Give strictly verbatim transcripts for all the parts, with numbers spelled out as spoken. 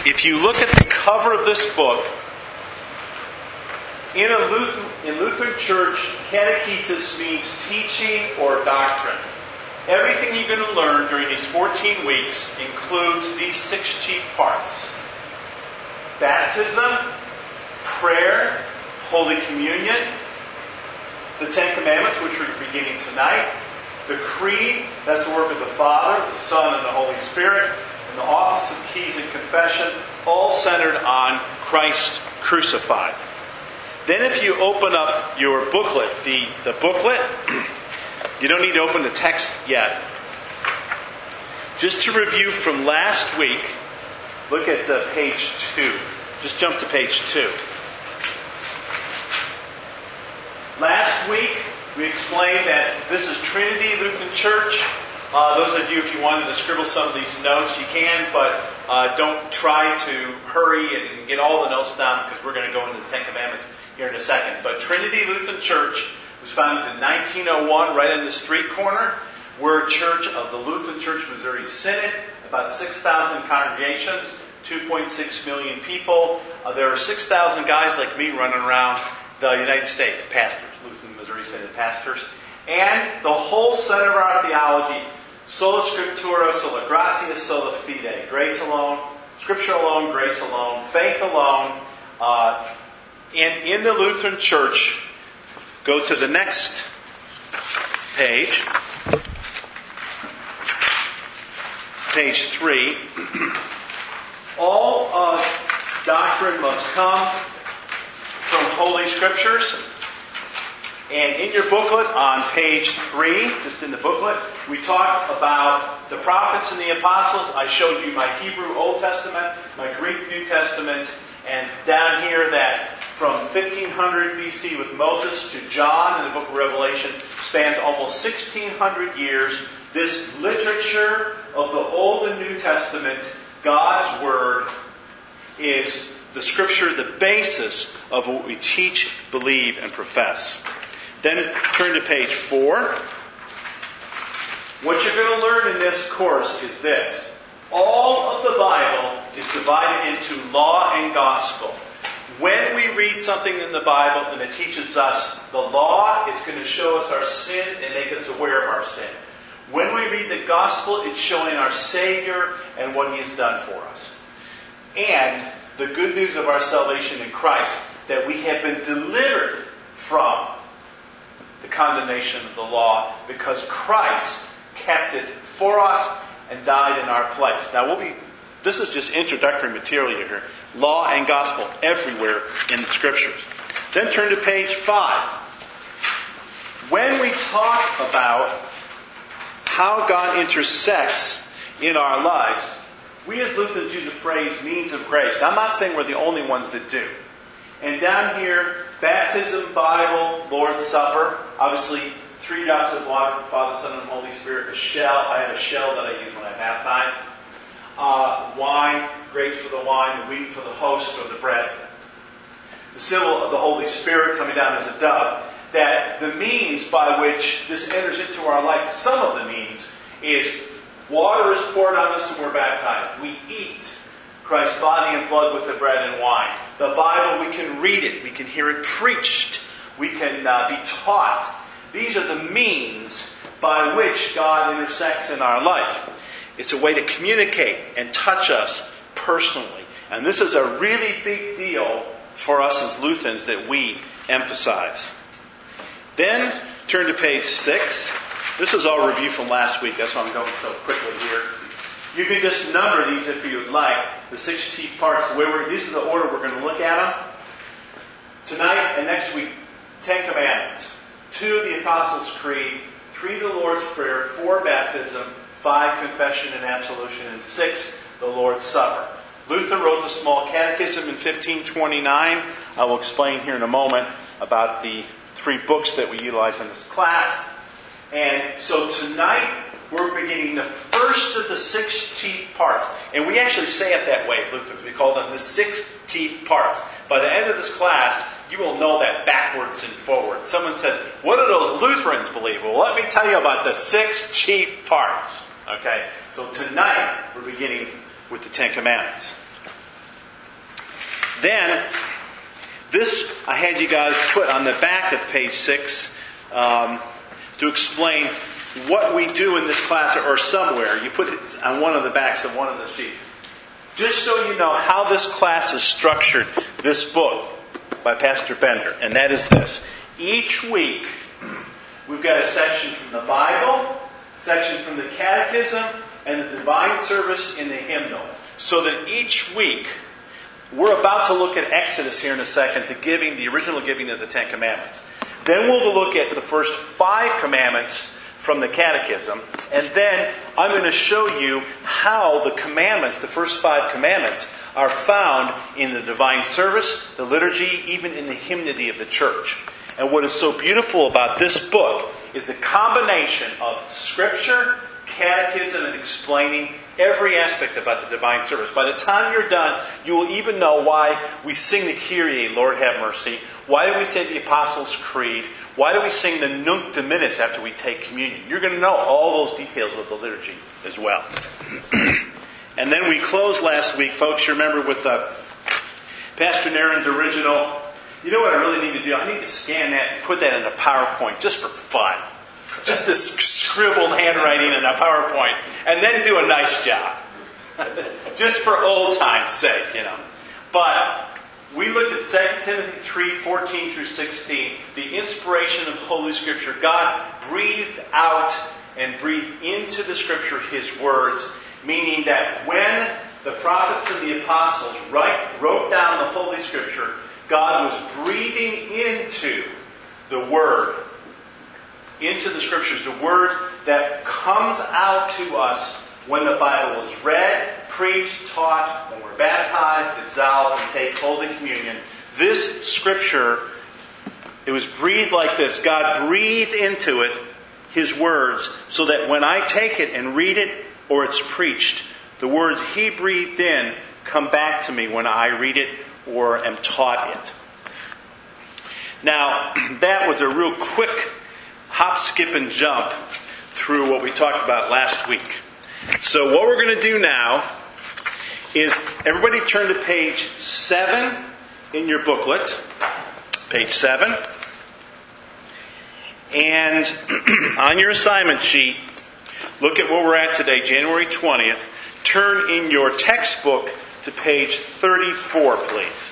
If you look at the cover of this book, in a Lutheran, in Lutheran Church, catechesis means teaching or doctrine. Everything you're going to learn during these fourteen weeks includes these six chief parts. Baptism, prayer, Holy Communion, the Ten Commandments, which we're beginning tonight, the Creed, that's the work of the Father, the Son, and the Holy Spirit, and the Office of Keys and Confession, all centered on Christ crucified. Then if you open up your booklet, the, the booklet, you don't need to open the text yet. Just to review from last week, look at uh, page two. Just jump to page two. Last week, we explained that this is Trinity Lutheran Church. Uh, those of you, if you wanted to scribble some of these notes, you can, but uh, don't try to hurry and get all the notes down because we're going to go into the Ten Commandments here in a second. But Trinity Lutheran Church was founded in nineteen oh one, right in the street corner. We're a church of the Lutheran Church Missouri Synod, about six thousand congregations, two point six million people. Uh, there are six thousand guys like me running around the United States, pastors, Lutheran Missouri Synod pastors. And the whole center of our theology, sola scriptura, sola gratia, sola fide. Grace alone, Scripture alone, grace alone, faith alone. Uh, and in the Lutheran Church, go to the next page. Page three. All uh, doctrine must come from Holy Scriptures. And in your booklet on page three, just in the booklet, we talked about the prophets and the apostles. I showed you my Hebrew Old Testament, my Greek New Testament, and down here that from fifteen hundred B C with Moses to John in the book of Revelation spans almost sixteen hundred years. This literature of the Old and New Testament, God's Word, is the Scripture, the basis of what we teach, believe, and profess. Then turn to page four. What you're going to learn in this course is this. All of the Bible is divided into law and gospel. When we read something in the Bible and it teaches us the law, it's going to show us our sin and make us aware of our sin. When we read the gospel, it's showing our Savior and what He has done for us. And the good news of our salvation in Christ, that we have been delivered from the condemnation of the law because Christ kept it for us and died in our place. Now we'll be, this is just introductory material here. Law and gospel everywhere in the Scriptures. Then turn to page five. When we talk about how God intersects in our lives, we as Lutherans use the phrase means of grace. Now, I'm not saying we're the only ones that do. And down here, baptism, Bible, Lord's Supper. Obviously, three drops of water from Father, Son, and Holy Spirit. A shell. I have a shell that I use when I baptize. Uh, wine, grapes for the wine, the wheat for the host or the bread. The symbol of the Holy Spirit coming down as a dove. That the means by which this enters into our life, some of the means, is water is poured on us and we're baptized. We eat Christ's body and blood with the bread and wine. The Bible, we can read it. We can hear it preached. We can uh, be taught. These are the means by which God intersects in our life. It's a way to communicate and touch us personally. And this is a really big deal for us as Lutherans that we emphasize. Then, turn to page six. This is all review from last week. That's why I'm going so quickly here. You can just number these if you would like. The six chief parts. The way we're, this is the order we're going to look at them. Tonight and next week, Ten Commandments. Two, the Apostles' Creed. Three, the Lord's Prayer. Four, baptism. Five, confession and absolution. And six, the Lord's Supper. Luther wrote the Small Catechism in fifteen twenty-nine. I will explain here in a moment about the three books that we utilize in this class. And so tonight, we're beginning the first of the six chief parts. And we actually say it that way, Lutherans. We call them the six chief parts. By the end of this class, you will know that backwards and forwards. Someone says, what do those Lutherans believe? Well, let me tell you about the six chief parts. Okay? So tonight, we're beginning with the Ten Commandments. Then, this I had you guys put on the back of page six um, to explain what we do in this class, or somewhere. You put it on one of the backs of one of the sheets. Just so you know how this class is structured, this book by Pastor Bender. And that is this. Each week, we've got a section from the Bible, a section from the Catechism, and the Divine Service in the hymnal. So that each week, we're about to look at Exodus here in a second, the giving, the original giving of the Ten Commandments. Then we'll look at the first five commandments from the Catechism. And then I'm going to show you how the commandments, the first five commandments, are found in the divine service, the liturgy, even in the hymnody of the church. And what is so beautiful about this book is the combination of Scripture, Catechism, and explaining every aspect about the divine service. By the time you're done, you will even know why we sing the Kyrie, Lord have mercy. Why do we say the Apostles' Creed? Why do we sing the Nunc Dimittis after we take communion? You're going to know all those details of the liturgy as well. And then we closed last week, folks, you remember, with uh, Pastor Naren's original. You know what I really need to do? I need to scan that and put that in a PowerPoint just for fun. Just this scribbled handwriting in a PowerPoint. And then do a nice job. Just for old time's sake, you know. But we looked at Second Timothy three, fourteen through sixteen. The inspiration of Holy Scripture. God breathed out and breathed into the Scripture His words. Meaning that when the prophets and the apostles write, wrote down the Holy Scripture, God was breathing into the Word, into the Scriptures, the Word that comes out to us when the Bible is read, preached, taught, when we're baptized, absolved, and take Holy Communion. This Scripture, it was breathed like this. God breathed into it His words so that when I take it and read it or it's preached, the words He breathed in come back to me when I read it or am taught it. Now, that was a real quick hop, skip, and jump through what we talked about last week. So what we're going to do now is everybody turn to page seven in your booklet. Page seven. And on your assignment sheet, look at where we're at today, January twentieth. Turn in your textbook to page thirty-four, please.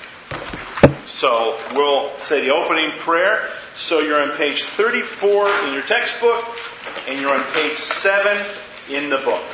So we'll say the opening prayer. So you're on page thirty-four in your textbook, and you're on page seven in the book.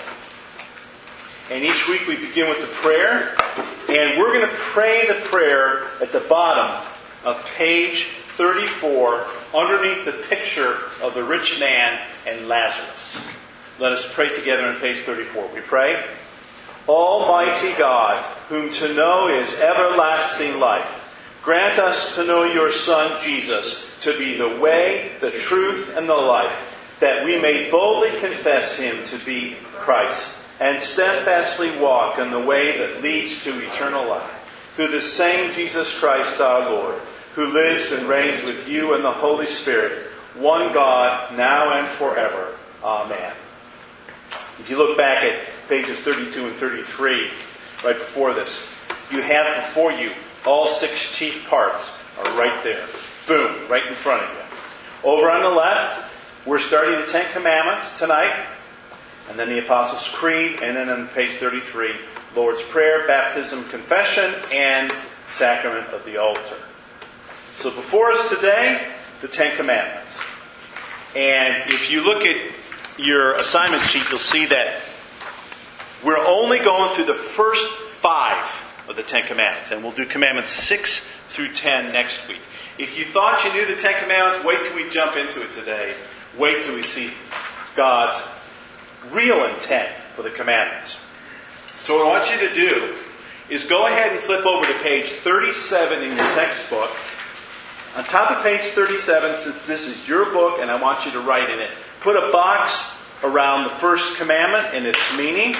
And each week we begin with the prayer, and we're going to pray the prayer at the bottom of page thirty-four, underneath the picture of the rich man and Lazarus. Let us pray together on page thirty-four. We pray, Almighty God, whom to know is everlasting life, grant us to know your Son, Jesus, to be the way, the truth, and the life, that we may boldly confess Him to be Christ, and steadfastly walk in the way that leads to eternal life. Through the same Jesus Christ our Lord, who lives and reigns with you and the Holy Spirit, one God, now and forever. Amen. If you look back at pages thirty-two and thirty-three, right before this, you have before you all six chief parts are right there. Boom, right in front of you. Over on the left, we're starting the Ten Commandments tonight, and then the Apostles' Creed, and then on page thirty-three, Lord's Prayer, Baptism, Confession, and Sacrament of the Altar. So before us today, the Ten Commandments. And if you look at your assignment sheet, you'll see that we're only going through the first five of the Ten Commandments. And we'll do Commandments six through ten next week. If you thought you knew the Ten Commandments, wait till we jump into it today. Wait till we see God's real intent for the commandments. So what I want you to do is go ahead and flip over to page thirty-seven in your textbook. On top of page thirty-seven, since this is your book and I want you to write in it, put a box around the first commandment and its meaning.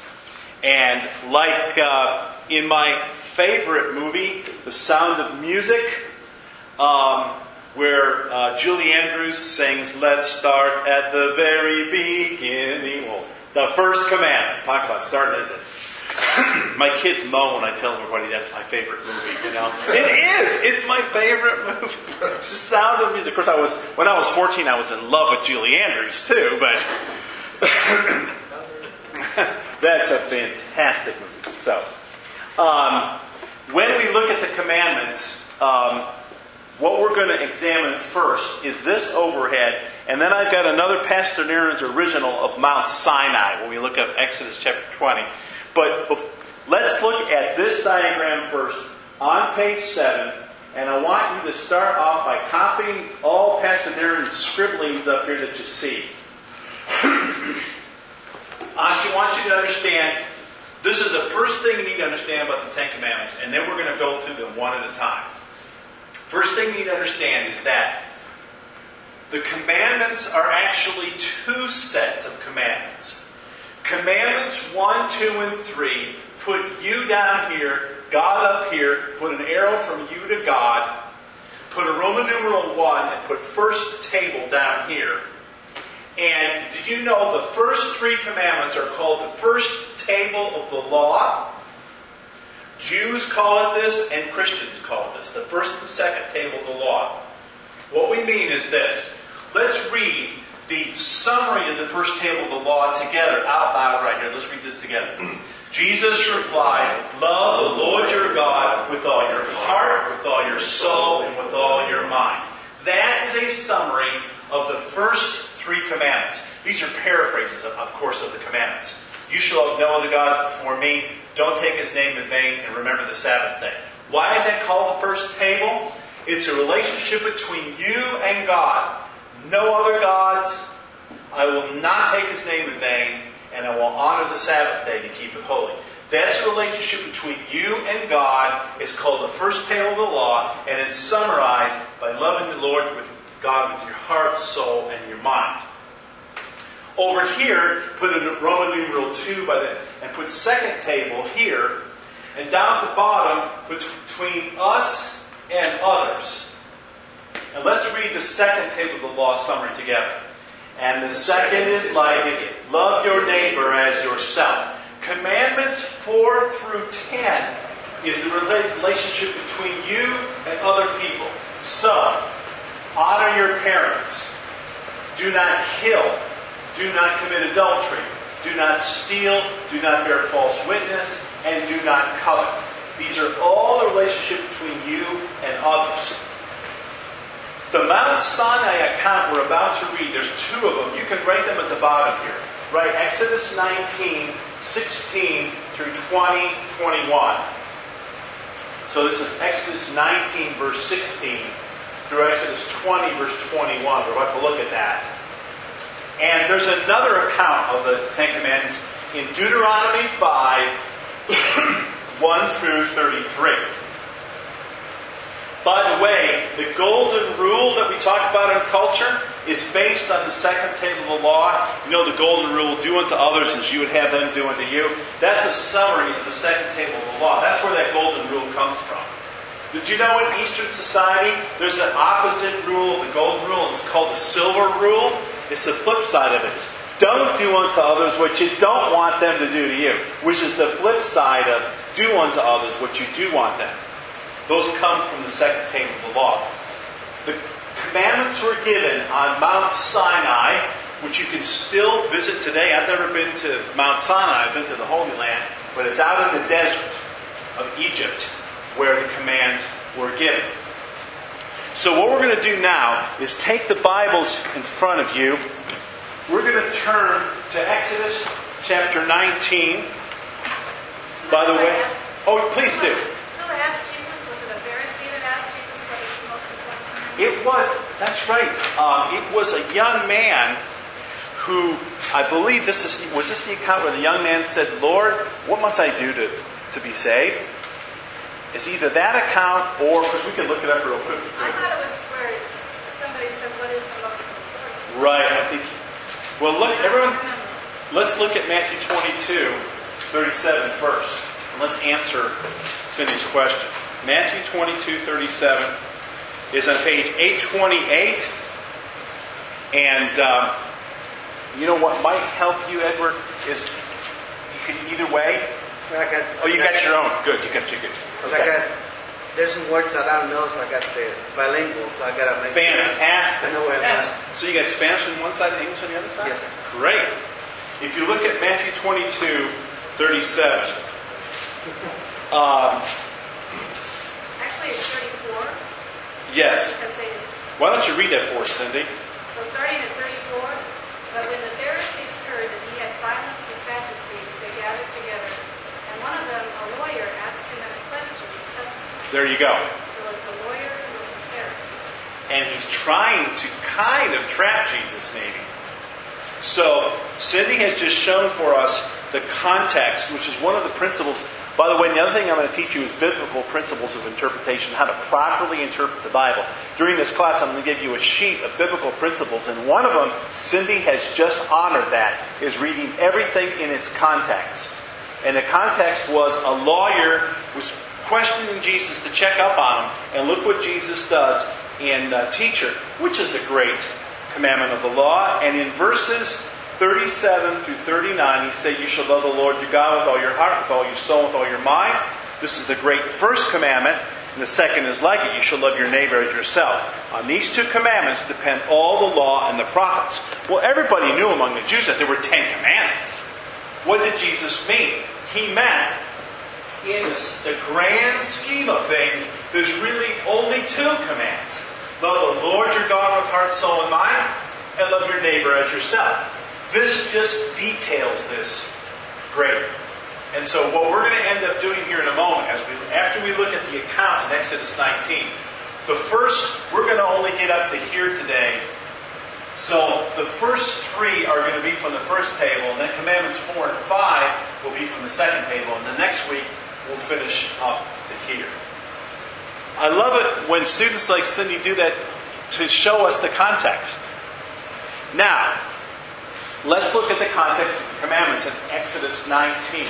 And like uh, in my favorite movie, The Sound of Music, um, where uh, Julie Andrews sings, "Let's start at the very beginning." Well, the first commandment. Talk about starting at the... My kids moan when I tell everybody that's my favorite movie, you know. It is! It's my favorite movie. It's the Sound of Music. Of course, I was, when I was fourteen, I was in love with Julie Andrews, too, but that's a fantastic movie. So, um, when we look at the commandments, um, what we're going to examine first is this overhead, and then I've got another Pastor Nairn's original of Mount Sinai when we look at Exodus chapter twenty. But let's look at this diagram first on page seven, and I want you to start off by copying all Pastor Nairn's scribblings up here that you see. I want you to understand, this is the first thing you need to understand about the Ten Commandments, and then we're going to go through them one at a time. First thing you need to understand is that the commandments are actually two sets of commandments. Commandments one, two, and three put you down here, God up here, put an arrow from you to God, put a Roman numeral one, and put first table down here. And did you know the first three commandments are called the first table of the law? Jews call it this, and Christians call it this. The first and second table of the law. What we mean is this. Let's read the summary of the first table of the law together out loud right here. Let's read this together. Jesus replied, "Love the Lord your God with all your heart, with all your soul, and with all your mind." That is a summary of the first three commandments. These are paraphrases, of, of course, of the commandments. You shall have no other gods before me. Don't take his name in vain, and remember the Sabbath day. Why is that called the first table? It's a relationship between you and God. No other gods. I will not take his name in vain, and I will honor the Sabbath day to keep it holy. That's a relationship between you and God. It's called the first table of the law, and it's summarized by loving the Lord with God with your heart, soul, and your mind. Over here, put in Roman numeral two by the, and put second table here, and down at the bottom between us and others. And let's read the second table of the law summary together. And the second is like it, love your neighbor as yourself. Commandments four through ten is the relationship between you and other people. So, honor your parents. Do not kill. Do not commit adultery. Do not steal. Do not bear false witness. And do not covet. These are all the relationship between you and others. The Mount Sinai account we're about to read, there's two of them. You can write them at the bottom here. Write Exodus nineteen, sixteen through twenty, twenty-one. So this is Exodus nineteen, verse sixteen through Exodus twenty, verse twenty-one. We're about to look at that. And there's another account of the Ten Commandments in Deuteronomy five, one through thirty-three. By the way, the golden rule that we talk about in culture is based on the second table of the law. You know the golden rule, do unto others as you would have them do unto you. That's a summary of the second table of the law. That's where that golden rule comes from. Did you know in Eastern society, there's an opposite rule of the golden rule, and it's called the silver rule? It's the flip side of it. It's don't do unto others what you don't want them to do to you, which is the flip side of do unto others what you do want them. Those come from the second table of the law. The commandments were given on Mount Sinai, which you can still visit today. I've never been to Mount Sinai. I've been to the Holy Land, but it's out in the desert of Egypt where the commands were given. So what we're going to do now is take the Bibles in front of you. We're going to turn to Exodus chapter nineteen. By the way, oh, please do. Who asked Jesus? Was it a Pharisee that asked Jesus what is the most important commandment? It was, that's right. Um, it was a young man who, I believe this is, was this the account where the young man said, Lord, what must I do to, to be saved? It's either that account or, because we can look it up real quick. I thought it was where somebody said, what is the most important? Right, I think. Well, look, everyone, let's look at Matthew twenty-two, thirty-seven first. And let's answer Cindy's question. Matthew twenty-two, thirty-seven is on page eight twenty-eight. And um, you know what might help you, Edward, is you can either way. I got, Oh, you I got your own. Good. You got your good. Cause I got, there's some words that I don't know, so I got the bilingual, so I got to make Fantastic. I know where I'm That's, at. so you got Spanish on one side and English on the other side? Yes, sir. Great. If you look at Matthew twenty-two, thirty-seven. Um, Actually, it's thirty-four. yes. Because they, Why don't you read that for us, Cindy? so starting at thirty-four, but when the Pharisees heard that he had silenced the Sadducees, they gathered together, and one of them, a lawyer, asked him a question to test him. There you go. So it's a lawyer who was a Pharisee. And he's trying to kind of trap Jesus, maybe. So, Cindy has just shown for us the context, which is one of the principles. By the way, the other thing I'm going to teach you is biblical principles of interpretation, how to properly interpret the Bible. During this class, I'm going to give you a sheet of biblical principles, and one of them, Cindy has just honored that, is reading everything in its context. And the context was a lawyer was questioning Jesus to check up on him, and look what Jesus does in uh, Teacher, which is the great commandment of the law. And in verses thirty-seven through thirty-nine, he said, you shall love the Lord your God with all your heart, with all your soul, with all your mind. This is the great first commandment. And the second is like it. You shall love your neighbor as yourself. On these two commandments depend all the law and the prophets. Well, everybody knew among the Jews that there were ten commandments. What did Jesus mean? He meant, in the grand scheme of things, there's really only two commands. Love the Lord your God with heart, soul, and mind, and love your neighbor as yourself. This just details this greater. And so what we're going to end up doing here in a moment, as we after we look at the account in Exodus nineteen, the first, we're going to only get up to here today. So the first three are going to be from the first table, and then commandments four and five will be from the second table, and the next week we'll finish up to here. I love it when students like Cindy do that to show us the context. Now, let's look at the context of the commandments in Exodus nineteen.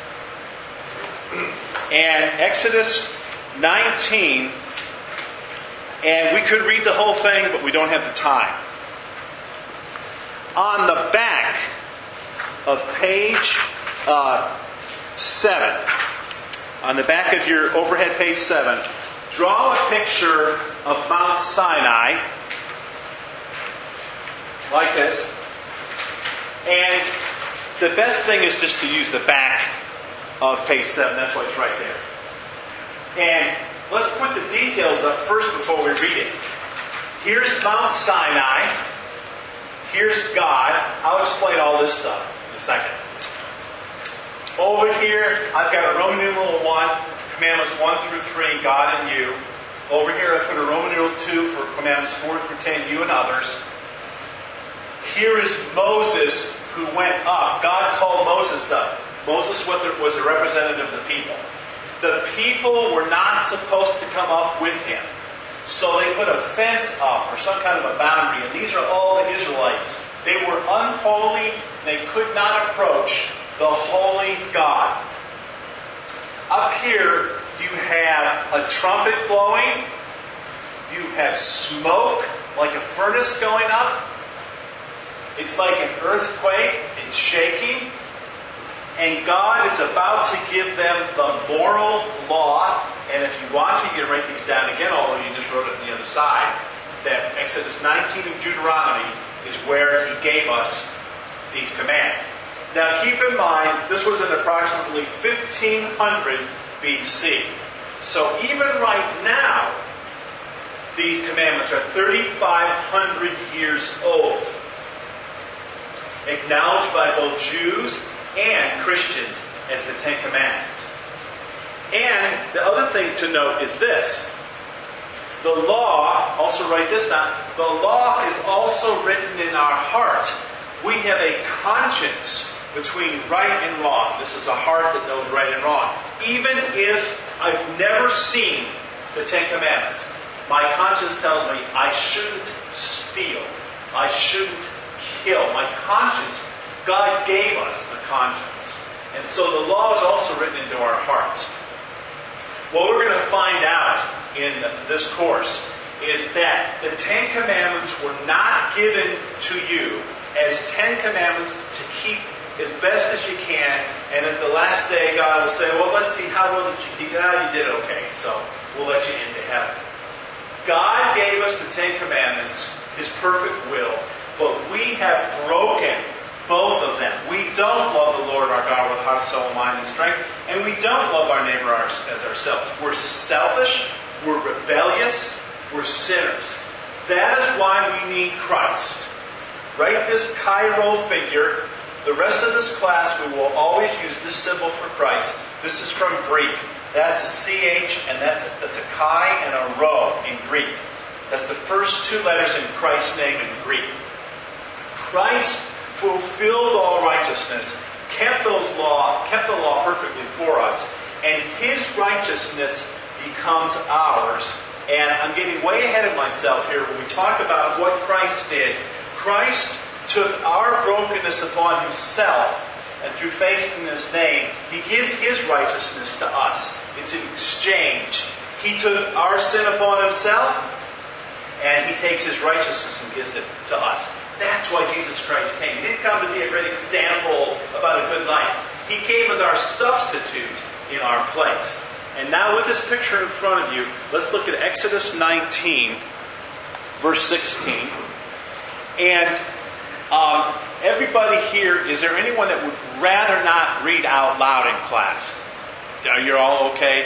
And Exodus nineteen, and we could read the whole thing, but we don't have the time. On the back of page uh, seven, on the back of your overhead page seven, draw a picture of Mount Sinai, like this. And the best thing is just to use the back of page seven. That's why it's right there. And let's put the details up first before we read it. Here's Mount Sinai. Here's God. I'll explain all this stuff in a second. Over here, I've got a Roman numeral one, commandments one through three, God and you. Over here, I put a Roman numeral two for commandments four through ten, you and others. Here is Moses who went up. God called Moses up. Moses was a representative of the people. The people were not supposed to come up with him. So they put a fence up or some kind of a boundary. And these are all the Israelites. They were unholy. They could not approach the holy God. Up here, you have a trumpet blowing. You have smoke like a furnace going up. It's like an earthquake. It's shaking. And God is about to give them the moral law. And if you watch it, you can write these down again, although you just wrote it on the other side. That Exodus nineteen and Deuteronomy is where He gave us these commands. Now keep in mind, this was in approximately fifteen hundred B C. So even right now, these commandments are thirty-five hundred years old. Acknowledged by both Jews and Christians as the Ten Commandments. And the other thing to note is this. The law, also write this down, the law is also written in our heart. We have a conscience between right and wrong. This is a heart that knows right and wrong. Even if I've never seen the Ten Commandments, my conscience tells me I shouldn't steal. I shouldn't kill. My conscience, God gave us a conscience. And so the law is also written into our hearts. What we're going to find out in this course is that the Ten Commandments were not given to you as Ten Commandments to keep as best as you can, and at the last day, God will say, well, let's see, how well did you do? Ah, you did okay, so we'll let you into heaven. God gave us the Ten Commandments, His perfect will, but we have broken both of them. We don't love the Lord our God with heart, soul, mind, and strength, and we don't love our neighbor as ourselves. We're selfish, we're rebellious, we're sinners. That is why we need Christ. Write this Chi-Rho figure. The rest of this class, we will always use this symbol for Christ. This is from Greek. That's a C H, and that's a, that's a Chi and a Rho in Greek. That's the first two letters in Christ's name in Greek. Christ fulfilled all righteousness, kept those law, kept the law perfectly for us, and His righteousness becomes ours. And I'm getting way ahead of myself here when we talk about what Christ did. Christ took our brokenness upon Himself, and through faith in His name, He gives His righteousness to us. It's an exchange. He took our sin upon Himself, and He takes His righteousness and gives it to us. That's why Jesus Christ came. He didn't come to be a great example about a good life. He came as our substitute in our place. And now with this picture in front of you, let's look at Exodus nineteen, verse sixteen. And um, everybody here, is there anyone that would rather not read out loud in class? Are you all okay?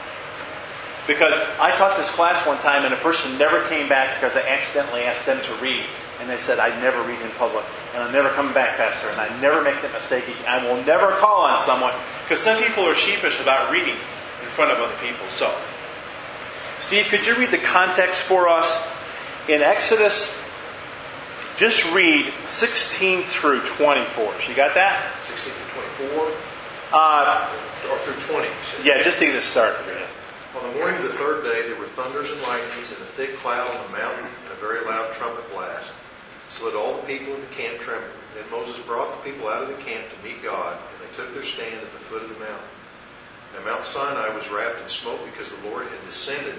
Because I taught this class one time and a person never came back because I accidentally asked them to read. And they said, I never read in public. And I'm never coming back, Pastor. And I never make that mistake. I will never call on someone. Because some people are sheepish about reading in front of other people. So, Steve, could you read the context for us? In Exodus, just read sixteen through twenty for us. You got that? sixteen through twenty-four? Uh, or through twenty? Yeah, just to get it started. On the morning of the third day, there were thunders and lightnings and a thick cloud on the mountain and a very loud trumpet blast, so that all the people in the camp trembled. Then Moses brought the people out of the camp to meet God, and they took their stand at the foot of the mountain. Now Mount Sinai was wrapped in smoke because the Lord had descended,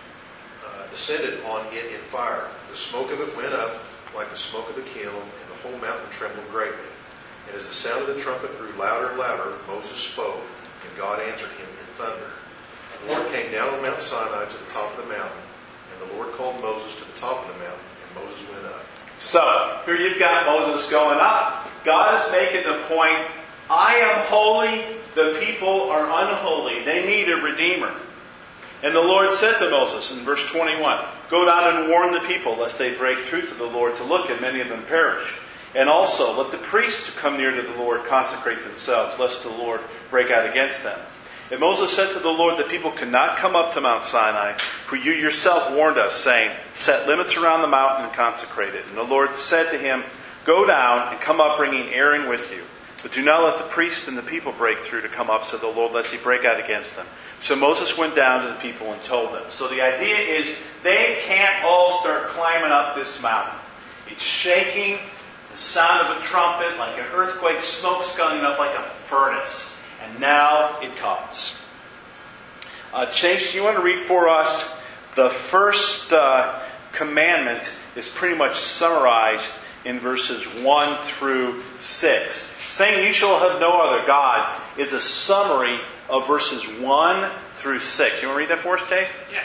uh, descended on it in fire. The smoke of it went up like the smoke of a kiln, and the whole mountain trembled greatly. And as the sound of the trumpet grew louder and louder, Moses spoke, and God answered him in thunder. The Lord came down on Mount Sinai to the top of the mountain, and the Lord called Moses to the top of the mountain, and Moses went up. So, here you've got Moses going up. God is making the point, I am holy, the people are unholy. They need a redeemer. And the Lord said to Moses in verse twenty-one, go down and warn the people, lest they break through to the Lord to look, and many of them perish. And also, let the priests who come near to the Lord consecrate themselves, lest the Lord break out against them. And Moses said to the Lord, the people cannot come up to Mount Sinai, for you yourself warned us, saying, set limits around the mountain and consecrate it. And the Lord said to him, go down and come up bringing Aaron with you. But do not let the priests and the people break through to come up, said the Lord, lest he break out against them. So Moses went down to the people and told them. So the idea is they can't all start climbing up this mountain. It's shaking, the sound of a trumpet, like an earthquake, smoke sculling up like a furnace. And now it comes. Uh, Chase, you want to read for us the first uh, commandment is pretty much summarized in verses one through six. Saying you shall have no other gods is a summary of verses one through six. You want to read that for us, Chase? Yeah.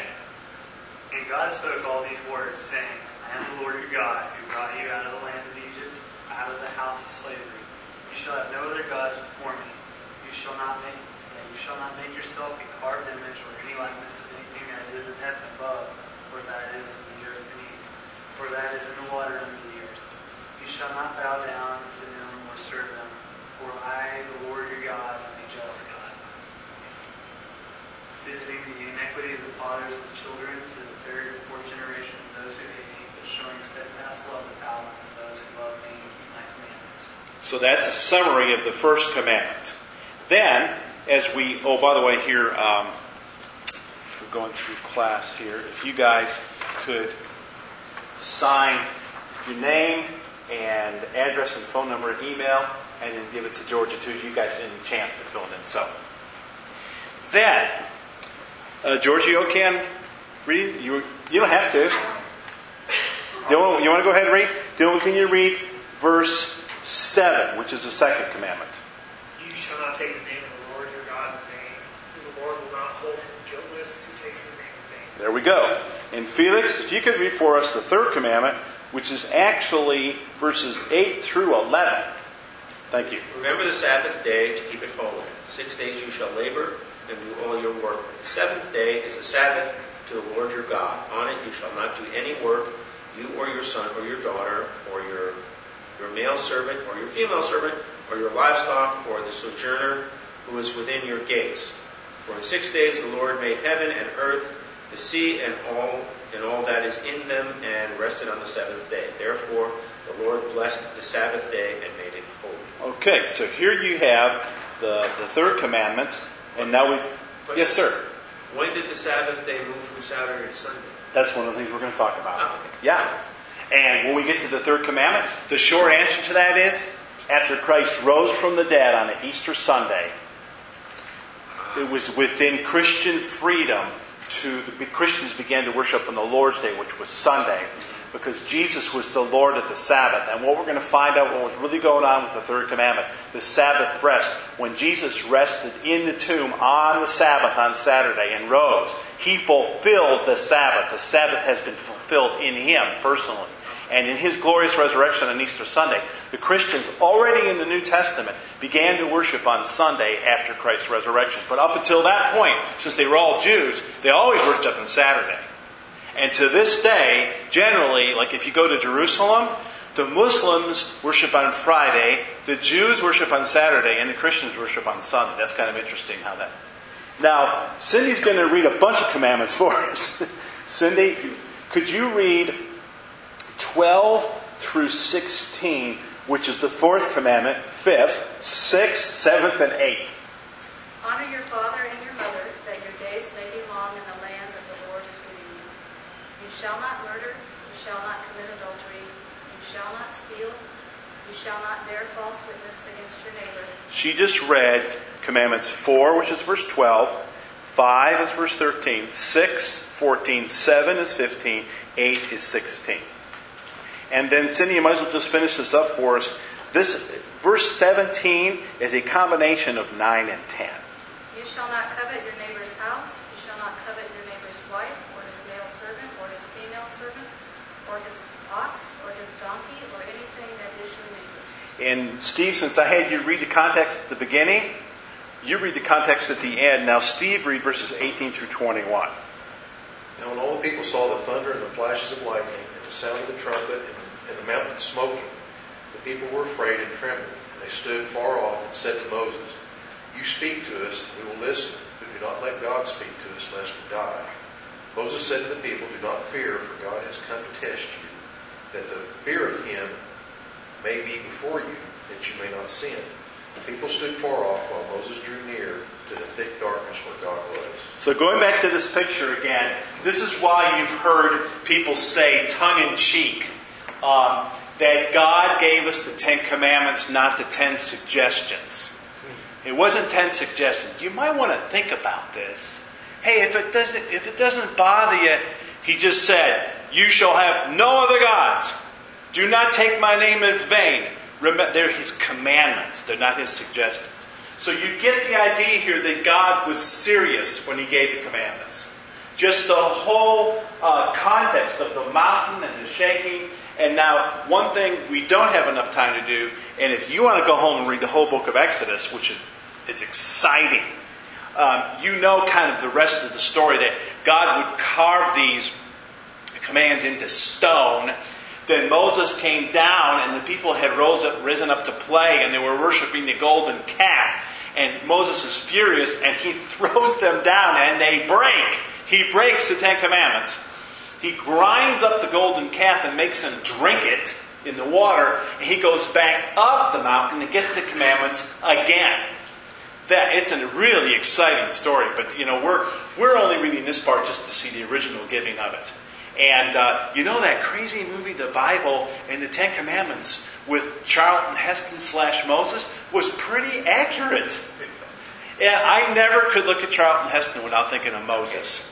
And God spoke all these words, saying, I am the Lord your God, who brought you out of the land of Egypt, out of the house of slavery. You shall have no other gods before me. You shall not make, yeah, you shall not make yourself a carved image or any likeness of anything that is in heaven above, or that is in the earth beneath, or that is in the water under the earth. You shall not bow down to them or serve them, for I, the Lord your God, am a jealous God, visiting the iniquity of the fathers and the children to the third and fourth generation of those who hate me, but showing steadfast love to thousands of those who love me and keep my commandments. So that's a summary of the first commandment. Then, as we, oh, by the way, here, um, we're going through class here. If you guys could sign your name and address and phone number and email, and then give it to Georgia too. You guys didn't have a chance to fill it in. So, then, uh, Georgia, you okay on reading? You you don't have to. Dylan, you want to go ahead and read? Dylan, can you read verse seven, which is the second commandment. You shall not take the name of the Lord your God in vain. For the Lord will not hold him guiltless who takes his name in vain. There we go. And Felix, if you could read for us the third commandment, which is actually verses eight through eleven. Thank you. Remember the Sabbath day to keep it holy. Six days you shall labor and do all your work. The seventh day is the Sabbath to the Lord your God. On it you shall not do any work, you or your son or your daughter, or your, your male servant or your female servant, or your livestock, or the sojourner who is within your gates. For in six days the Lord made heaven and earth, the sea and all and all that is in them, and rested on the seventh day. Therefore the Lord blessed the Sabbath day and made it holy. Okay, so here you have the, the third commandment, and now we've... Question. Yes, sir. When did the Sabbath day move from Saturday to Sunday? That's one of the things we're going to talk about. Oh, okay. Yeah. And when we get to the third commandment, the short answer to that is, after Christ rose from the dead on the Easter Sunday, it was within Christian freedom to... The Christians began to worship on the Lord's Day, which was Sunday, because Jesus was the Lord of the Sabbath. And what we're going to find out what was really going on with the third commandment, the Sabbath rest. When Jesus rested in the tomb on the Sabbath on Saturday and rose, he fulfilled the Sabbath. The Sabbath has been fulfilled in him personally. And in his glorious resurrection on Easter Sunday, the Christians already in the New Testament began to worship on Sunday after Christ's resurrection. But up until that point, since they were all Jews, they always worshiped on Saturday. And to this day, generally, like if you go to Jerusalem, the Muslims worship on Friday, the Jews worship on Saturday, and the Christians worship on Sunday. That's kind of interesting how that... Now, Cindy's going to read a bunch of commandments for us. Cindy, could you read twelve through sixteen, which is the fourth commandment, fifth, sixth, seventh, and eighth? Honor your father and your mother, that your days may be long in the land that the Lord is giving you. You shall not murder, you shall not commit adultery, you shall not steal, you shall not bear false witness against your neighbor. She just read commandments four, which is verse twelve, five is verse thirteen, six, fourteen, seven is fifteen, eight is sixteen. And then, Cindy, you might as well just finish this up for us. This verse seventeen is a combination of nine and ten. You shall not covet your neighbor's house. You shall not covet your neighbor's wife, or his male servant, or his female servant, or his ox, or his donkey, or anything that is your neighbor's. And Steve, since I had you read the context at the beginning, you read the context at the end. Now, Steve, read verses eighteen through twenty-one. Now when all the people saw the thunder and the flashes of lightning, and the sound of the trumpet, and the, and the mountain smoking, the people were afraid and trembled. And they stood far off and said to Moses, You speak to us, and we will listen, but do not let God speak to us, lest we die. Moses said to the people, Do not fear, for God has come to test you, that the fear of him may be before you, that you may not sin. The people stood far off while Moses drew near to the thick darkness where God was. So going back to this picture again, this is why you've heard people say tongue-in-cheek um, that God gave us the Ten Commandments, not the Ten Suggestions. It wasn't ten suggestions. You might want to think about this. Hey, if it doesn't, if it doesn't bother you, he just said, "You shall have no other gods. Do not take my name in vain." Remember, they're his commandments. They're not his suggestions. So you get the idea here that God was serious when he gave the commandments. Just the whole uh, context of the mountain and the shaking. And now, one thing we don't have enough time to do, and if you want to go home and read the whole book of Exodus, which is, is exciting, um, you know kind of the rest of the story, that God would carve these commands into stone. Then Moses came down, and the people had rose up, risen up to play, and they were worshiping the golden calf. And Moses is furious, and he throws them down, and they break. He breaks the Ten Commandments. He grinds up the golden calf and makes them drink it in the water. And he goes back up the mountain and gets the commandments again. That it's a really exciting story, but you know we're we're only reading this part just to see the original giving of it. And uh, you know that crazy movie, The Bible, and the Ten Commandments with Charlton Heston slash Moses was pretty accurate. And I never could look at Charlton Heston without thinking of Moses.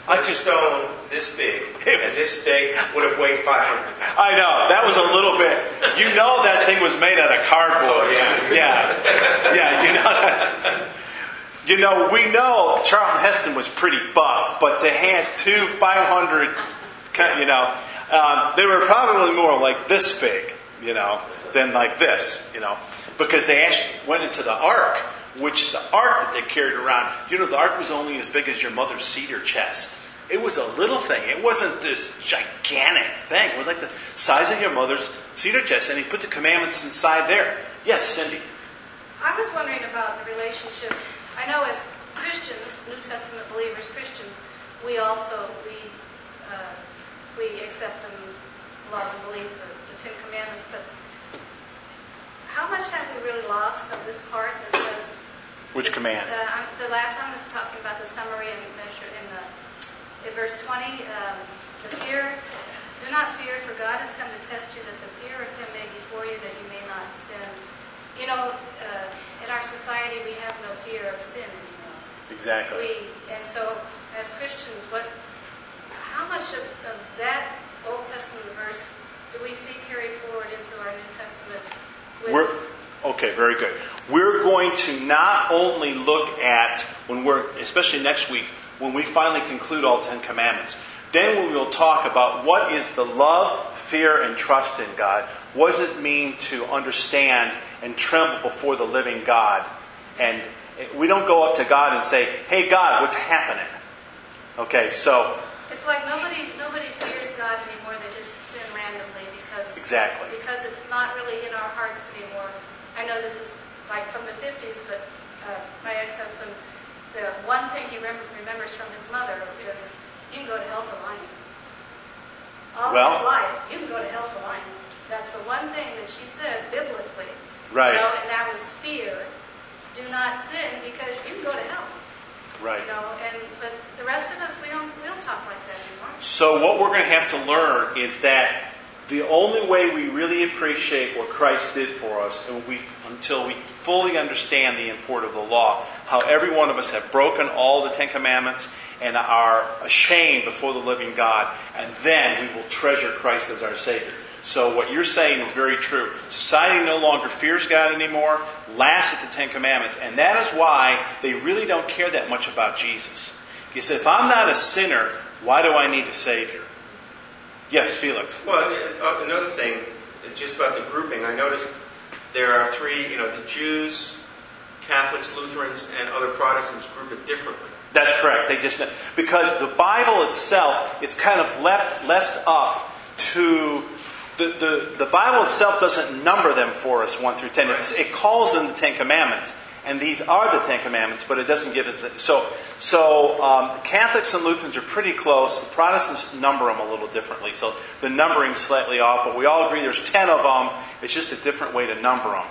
I a could- stone this big, It and was- this stake would have weighed five hundred. I know, that was a little bit. You know that thing was made out of cardboard. Oh, yeah. Yeah. Yeah, you know that. You know, we know Charlton Heston was pretty buff, but to hand two five hundred, you know, um, they were probably more like this big, you know, than like this, you know, because they actually went into the ark, which the ark that they carried around, you know, the ark was only as big as your mother's cedar chest. It was a little thing. It wasn't this gigantic thing. It was like the size of your mother's cedar chest, and he put the commandments inside there. Yes, Cindy. I was wondering about the relationship. I know as Christians, New Testament believers, Christians, we also, we uh, we accept and love and believe the, the Ten Commandments, but how much have we really lost of this part that says, Which command? uh, I'm- the last one is talking about the summary and measure in the in verse twenty, um, the fear, do not fear, for God has come to test you, that the fear of him may be for you, that you may not sin. You know, uh, in our society, we have no fear of sin anymore. Exactly. We, and so, as Christians, what, how much of, of that Old Testament verse do we see carried forward into our New Testament? With, We're okay. Very good. We're going to not only look at when we're, especially next week, when we finally conclude all Ten Commandments. Then we will talk about what is the love, fear, and trust in God. What does it mean to understand and tremble before the living God? And we don't go up to God and say, "Hey God, what's happening?" Okay, so it's like nobody nobody fears God anymore. They just sin randomly because Exactly. because it's not really in our hearts anymore. I know this is like from the fifties, but uh, my ex-husband, the one thing he rem- remembers from his mother is, "You can go to hell for lying." All Well- his life, you can go to hell for lying. That's the one thing that she said biblically. Right. You know, and that was fear. Do not sin because you can go to hell. right. You know, and but the rest of us, we don't we don't talk like that anymore. So what we're going to have to learn is that the only way we really appreciate what Christ did for us, and we, until we fully understand the import of the law, how every one of us have broken all the Ten Commandments and are ashamed before the living God, and then we will treasure Christ as our Savior. So what you're saying is very true. Society no longer fears God anymore, laughs at the Ten Commandments, and that is why they really don't care that much about Jesus. He said, if I'm not a sinner, why do I need a Savior? Yes, Felix. Well, uh, another thing, just about the grouping, I noticed there are three, you know, the Jews, Catholics, Lutherans, and other Protestants group it differently. That's correct. They just because the Bible itself, it's kind of left left up to the the, the Bible itself doesn't number them for us one through ten. It's, it calls them the Ten Commandments, and these are the Ten Commandments, but it doesn't give us so so. Um, Catholics and Lutherans are pretty close. The Protestants number them a little differently, so the numbering's slightly off. But we all agree there's ten of them. It's just a different way to number them.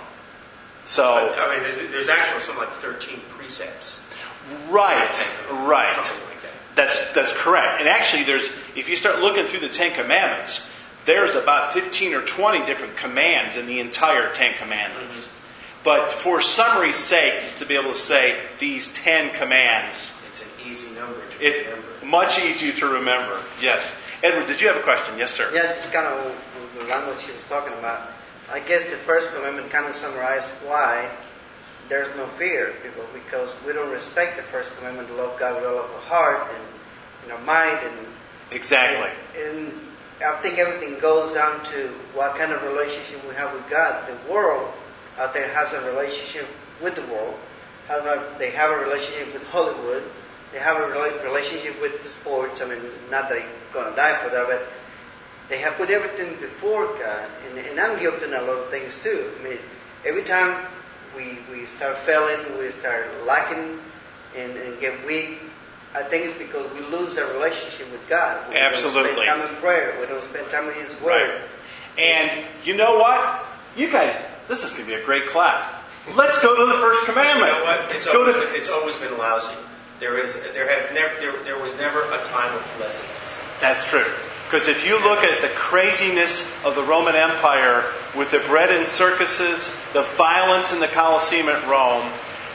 So But, I mean, there's, there's actually something like thirteen precepts. right, right. Something like that. That's that's correct. And actually, there's if you start looking through the Ten Commandments, there's about fifteen or twenty different commands in the entire Ten Commandments. Mm-hmm. But for summary's sake, just to be able to say these ten commands, It's an easy number to it's remember. much easier to remember. Yes, Edward, did you have a question? Yes, sir. Yeah, just kind of the language she was talking about. I guess the first commandment kind of summarized why there's no fear, people, because we don't respect the first commandment to love God with all of our heart and in our mind. And, Exactly. and, and I think everything goes down to what kind of relationship we have with God. The world out there has a relationship with the world. Has a, they have a relationship with Hollywood. They have a rela- relationship with the sports. I mean, not that they're going to die for that, but they have put everything before God. And, and I'm guilty in a lot of things too. I mean, every time we we start failing, we start lacking and, and get weak, I think it's because we lose our relationship with God. We Absolutely. don't spend time in prayer. We don't spend time in His Word. Right. And you know what? You guys, this is going to be a great class. Let's go to the first commandment. You know what? It's go always, to been, it's always been lousy. There is, there have never, there, there was never a time of blessedness. That's true. Because if you look at the craziness of the Roman Empire with the bread and circuses, the violence in the Colosseum at Rome,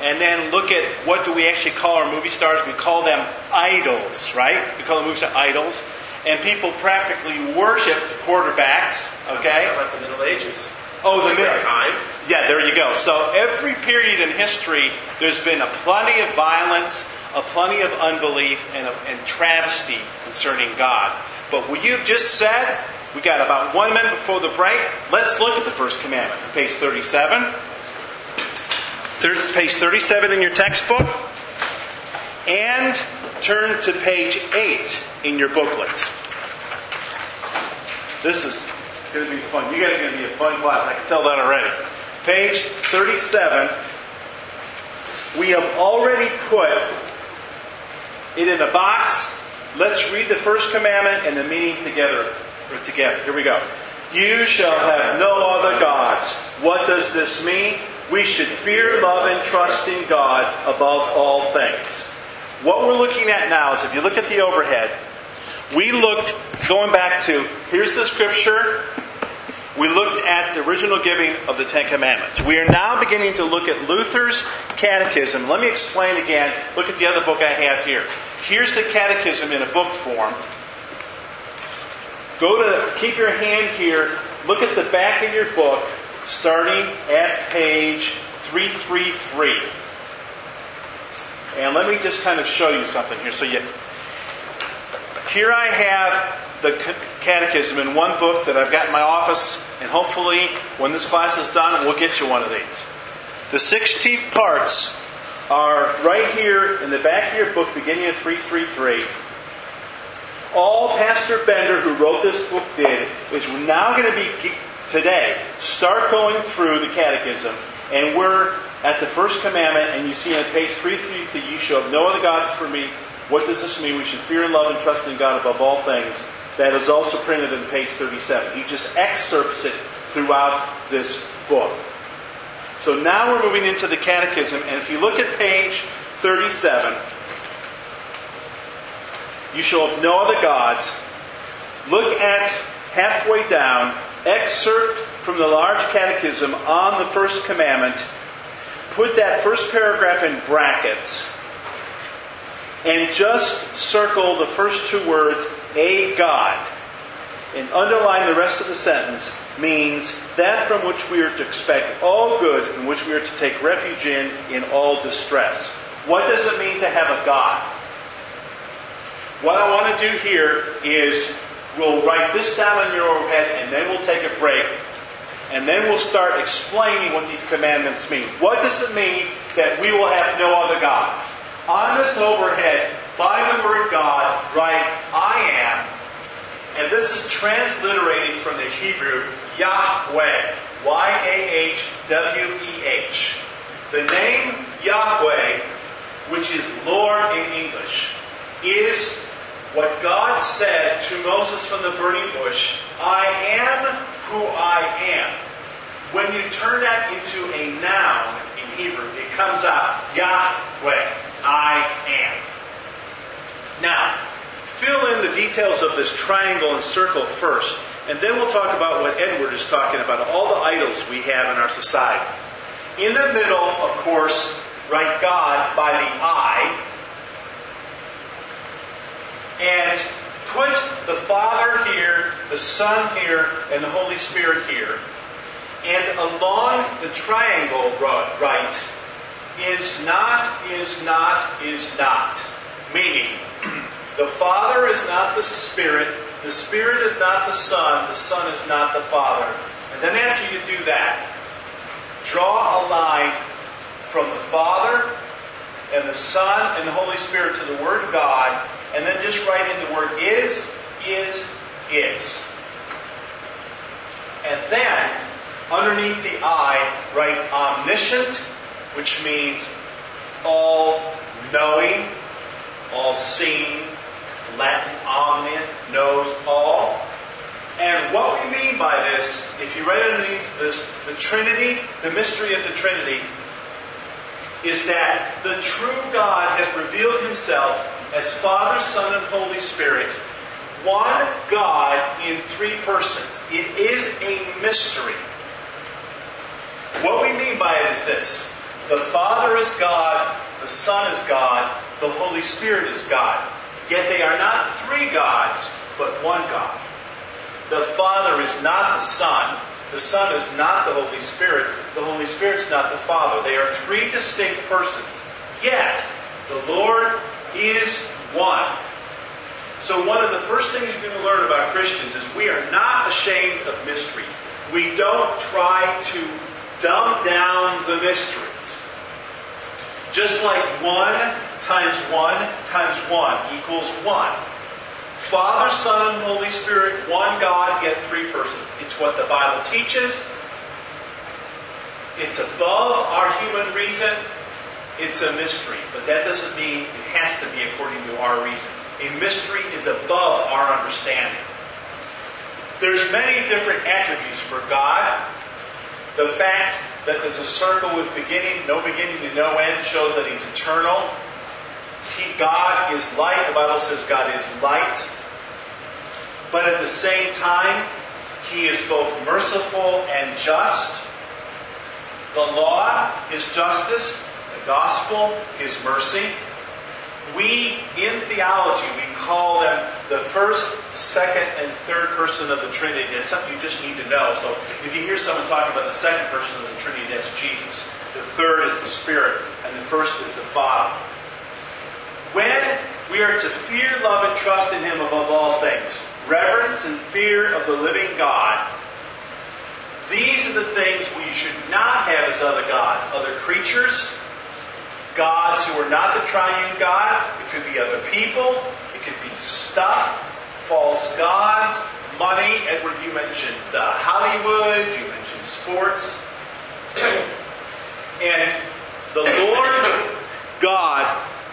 and then look at what do we actually call our movie stars. We call them idols, right? We call the movie stars idols. And people practically worshipped quarterbacks, okay? How about the Middle Ages? Oh, the Middle time. Yeah, there you go. So every period in history, there's been a plenty of violence, a plenty of unbelief, and, a, and travesty concerning God. But what you've just said, we got about one minute before the break. Let's look at the first commandment on page thirty-seven. Third, page thirty-seven in your textbook. And turn to page eight in your booklet. This is going to be fun. You guys are going to be a fun class. I can tell that already. Page thirty-seven. We have already put it in a box. Let's read the first commandment and the meaning together. Together. Here we go. You shall have no other gods. What does this mean? We should fear, love, and trust in God above all things. What we're looking at now is, if you look at the overhead, we looked, going back to, here's the scripture. We looked at the original giving of the Ten Commandments. We are now beginning to look at Luther's Catechism. Let me explain again. Look at the other book I have here. Here's the Catechism in a book form. Go to, keep your hand here. Look at the back of your book, starting at page three thirty-three. And let me just kind of show you something here. So you, here I have the Catechism in one book that I've got in my office, and hopefully when this class is done, we'll get you one of these. The six chief parts are right here in the back of your book, beginning at three thirty-three. All Pastor Bender, who wrote this book, did is we're now going to be, today, start going through the Catechism, and we're at the first commandment, and you see on page three thirty-three, you shall have no other gods for me. What does this mean? We should fear and love and trust in God above all things. That is also printed in page thirty-seven. He just excerpts it throughout this book. So now we're moving into the Catechism, and if you look at page thirty-seven, you shall have no other gods. Look at halfway down, excerpt from the large catechism on the first commandment. Put that first paragraph in brackets. And just circle the first two words, a God. And underline the rest of the sentence. Means that from which we are to expect all good, and which we are to take refuge in, in all distress. What does it mean to have a God? What I want to do here is we'll write this down on your overhead, and then we'll take a break. And then we'll start explaining what these commandments mean. What does it mean that we will have no other gods? On this overhead, by the word God, write, I am. And this is transliterated from the Hebrew, Yahweh. Y A H W E H. The name Yahweh, which is Lord in English, is what God said to Moses from the burning bush, I am who I am. When you turn that into a noun in Hebrew, it comes out Yahweh, I am. Now, fill in the details of this triangle and circle first, and then we'll talk about what Edward is talking about, all the idols we have in our society. In the middle, of course, write God by the I, and put the Father here, the Son here, and the Holy Spirit here. And along the triangle, write, is not, is not, is not. Meaning, the Father is not the Spirit, the Spirit is not the Son, the Son is not the Father. And then after you do that, draw a line from the Father and the Son and the Holy Spirit to the Word God, and then just write in the word is, is, is. And then, underneath the I, write omniscient, which means all-knowing, all-seeing. Latin, omniscient, knows all. And what we mean by this, if you write underneath this, the Trinity, the mystery of the Trinity, is that the true God has revealed Himself as Father, Son, and Holy Spirit, one God in three persons. It is a mystery. What we mean by it is this. The Father is God, the Son is God, the Holy Spirit is God. Yet they are not three gods, but one God. The Father is not the Son. The Son is not the Holy Spirit. The Holy Spirit is not the Father. They are three distinct persons. Yet, the Lord is one. So one of the first things you're going to learn about Christians is we are not ashamed of mysteries. We don't try to dumb down the mysteries. Just like one times one times one equals one. Father, Son, and Holy Spirit, one God, yet three persons. It's what the Bible teaches. It's above our human reason. It's a mystery. But that doesn't mean it has to be according to our reason. A mystery is above our understanding. There's many different attributes for God. The fact that there's a circle with beginning, no beginning to no end, shows that He's eternal. He, God is light. The Bible says God is light. But at the same time, He is both merciful and just. The law is justice. The gospel is mercy. We, in theology, we call them the first, second, and third person of the Trinity. That's something you just need to know. So if you hear someone talking about the second person of the Trinity, that's Jesus. The third is the Spirit. And the first is the Father. When we are to fear, love, and trust in Him above all things, reverence and fear of the living God, these are the things we should not have as other gods. Other creatures, gods who are not the triune God. It could be other people. It could be stuff, false gods, money. Edward, you mentioned uh, Hollywood. You mentioned sports. And the Lord God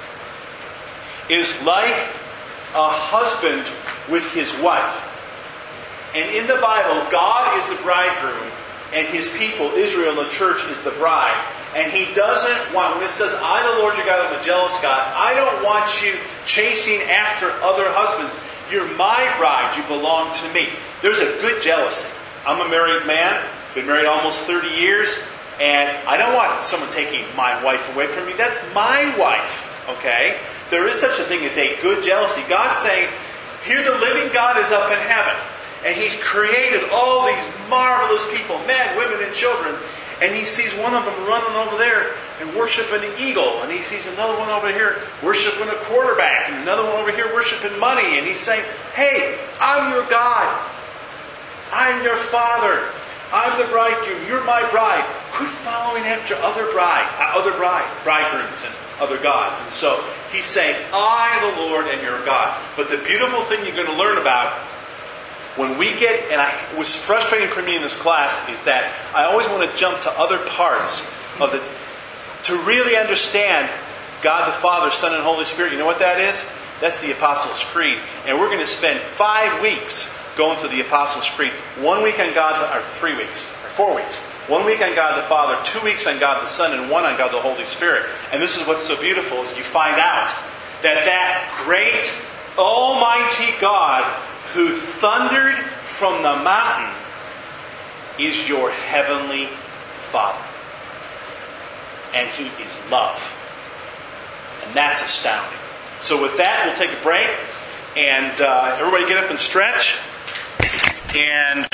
is like a husband with his wife. And in the Bible, God is the bridegroom, and His people, Israel, the church, is the bride. And He doesn't want, when it says, I, the Lord your God, am a jealous God, I don't want you chasing after other husbands. You're my bride. You belong to me. There's a good jealousy. I'm a married man, been married almost thirty years, and I don't want someone taking my wife away from me. That's my wife, okay? There is such a thing as a good jealousy. God's saying, here the living God is up in heaven. And He's created all these marvelous people, men, women, and children. And He sees one of them running over there and worshiping an eagle. And He sees another one over here worshiping a quarterback. And another one over here worshiping money. And He's saying, hey, I'm your God. I'm your Father. I'm the bridegroom. You're my bride. Quit following after other bride, uh, other bride, bridegrooms and other gods. And so He's saying, I, the Lord, am your God. But the beautiful thing you're going to learn about when we get, and I, it was frustrating for me in this class, is that I always want to jump to other parts of the, to really understand God the Father, Son, and Holy Spirit. You know what that is? That's the Apostles' Creed. And we're going to spend five weeks going through the Apostles' Creed. One week on God, the, or three weeks, or four weeks. One week on God the Father, two weeks on God the Son, and one on God the Holy Spirit. And this is what's so beautiful, is you find out that that great, almighty God who thundered from the mountain is your heavenly Father. And He is love. And that's astounding. So with that, we'll take a break. And uh, everybody get up and stretch. And